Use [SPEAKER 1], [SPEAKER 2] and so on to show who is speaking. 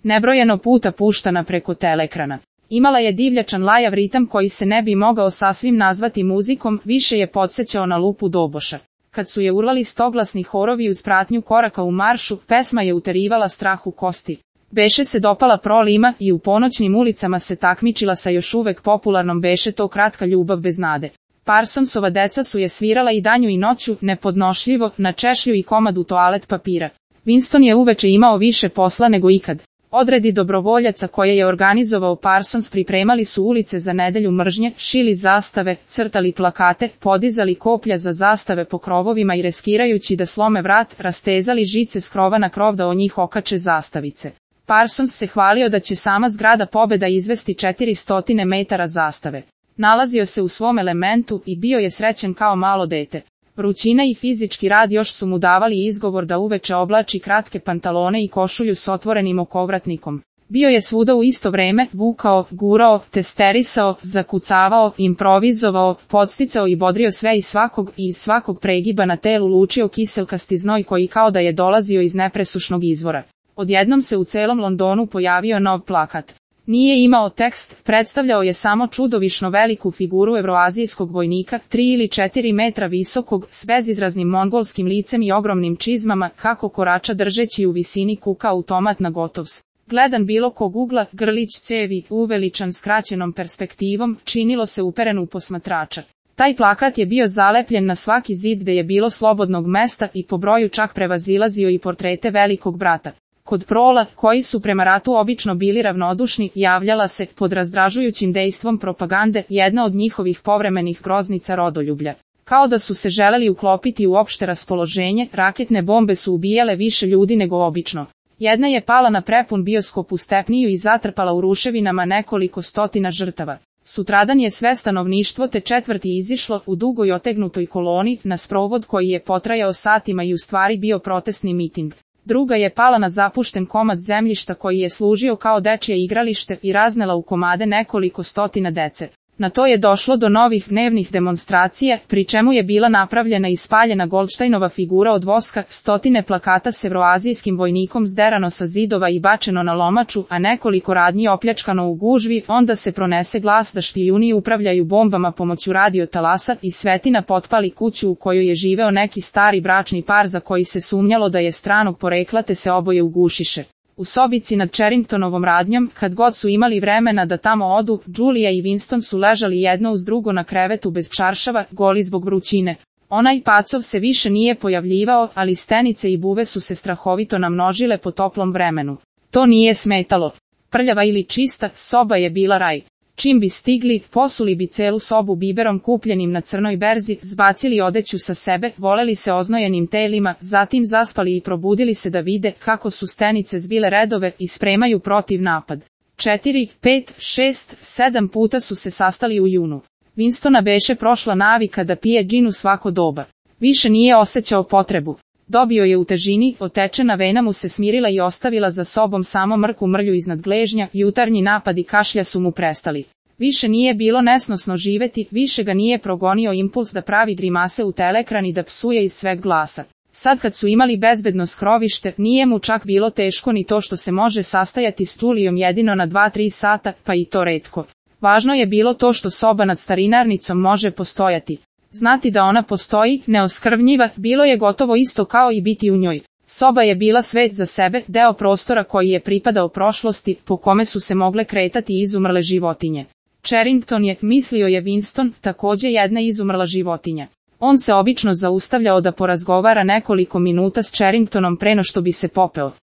[SPEAKER 1] nebrojeno puta puštana preko teleekrana. Imala je divljačan lajav ritam koji se ne bi mogao sasvim nazvati muzikom, više je podsjećao na lupu doboša. Kad su je urlali stoglasni horovi uz pratnju koraka u maršu, pesma je uterivala strah u kosti. Beše se dopala prolima i u ponoćnim ulicama se takmičila sa još uvek popularnom beše to kratka ljubav bez nade. Parsonsova deca su je svirala i danju i noću, nepodnošljivo, na češlju i komadu toalet papira. Winston je uveče imao više posla nego ikad. Odredi dobrovoljaca koje je organizovao Parsons pripremali su ulice za nedelju mržnje, šili zastave, crtali plakate, podizali koplja za zastave po krovovima i riskirajući da slome vrat, rastezali žice s krova na krov da o njih okače zastavice. Parsons se hvalio da će sama zgrada Pobeda izvesti 400 metara zastave. Nalazio se u svom elementu i bio je srećen kao malo dete. Vrućina i fizički rad još su mu davali izgovor da uveče oblači kratke pantalone i košulju s otvorenim okovratnikom. Bio je svuda u isto vreme, vukao, gurao, testerisao, zakucavao, improvizovao, podsticao i bodrio sve i iz svakog pregiba na telu lučio kiselkasti znoj koji kao da je dolazio iz nepresušnog izvora. Odjednom se u celom Londonu pojavio nov plakat. Nije imao tekst, predstavljao je samo čudovišno veliku figuru evroazijskog vojnika, 3 ili 4 metra visokog, s bezizraznim mongolskim licem i ogromnim čizmama, kako korača držeći u visini kuka automat na gotovs. Gledan bilo kog ugla, grlić cevi, uveličan skraćenom perspektivom, činilo se uperen u posmatrača. Taj plakat je bio zalepljen na svaki zid gde je bilo slobodnog mesta i po broju čak prevazilazio i portrete velikog brata. Kod prola, koji su prema ratu obično bili ravnodušni, javljala se, pod razdražujućim dejstvom propagande, jedna od njihovih povremenih groznica rodoljublja. Kao da su se želeli uklopiti u opšte raspoloženje, raketne bombe su ubijale više ljudi nego obično. Jedna je pala na prepun bioskop u Stepniju i zatrpala u ruševinama nekoliko stotina žrtava. Sutradan je sve stanovništvo te četvrti izišlo u dugoj otegnutoj koloni na sprovod koji je potrajao satima i u stvari bio protestni miting. Druga je pala na zapušten komad zemljišta koji je služio kao dečje igralište i raznela u komade nekoliko stotina dece. Na to je došlo do novih dnevnih demonstracija, pri čemu je bila napravljena i spaljena Goldsteinova figura od voska, stotine plakata s evroazijskim vojnikom zderano sa zidova i bačeno na lomaču, a nekoliko radnji opljačkano u gužvi, onda se pronese glas da špijuni upravljaju bombama pomoću radiotalasa i svetina potpali kuću u kojoj je živeo neki stari bračni par za koji se sumnjalo da je stranog porekla te se oboje ugušiše. U sobici nad Charringtonovom radnjom, kad god su imali vremena da tamo odu, Julia i Winston su ležali jedno uz drugo na krevetu bez čaršava, goli zbog vrućine. Onaj pacov se više nije pojavljivao, ali stenice i buve su se strahovito namnožile po toplom vremenu. To nije smetalo. Prljava ili čista, soba je bila raj. Čim bi stigli, posuli bi celu sobu biberom kupljenim na crnoj berzi, zbacili odeću sa sebe, voleli se oznojenim telima, zatim zaspali i probudili se da vide kako su stenice zbile redove i spremaju protiv napad. 4, 5, 6, 7 puta su se sastali u junu. Winstona beše prošla navika da pije džin u svako doba. Više nije osjećao potrebu. Dobio je u težini, otečena vena mu se smirila i ostavila za sobom samo mrku mrlju iznad gležnja, jutarnji napadi kašlja su mu prestali. Više nije bilo nesnosno živeti, više ga nije progonio impuls da pravi grimase u teleekran i da psuje iz sveg glasa. Sad kad su imali bezbedno skrovište, nije mu čak bilo teško ni to što se može sastajati s Julijom jedino na 2-3 sata, pa i to retko. Važno je bilo to što soba nad starinarnicom može postojati. Znati da ona postoji, neoskrvnjiva, bilo je gotovo isto kao i biti u njoj. Soba je bila svet za sebe, deo prostora koji je pripadao prošlosti, po kome su se mogle kretati izumrle životinje. Charrington je, mislio je Winston, takođe jedna izumrla životinja. On se obično zaustavljao da porazgovara nekoliko minuta s Charringtonom pre no što bi se popeo.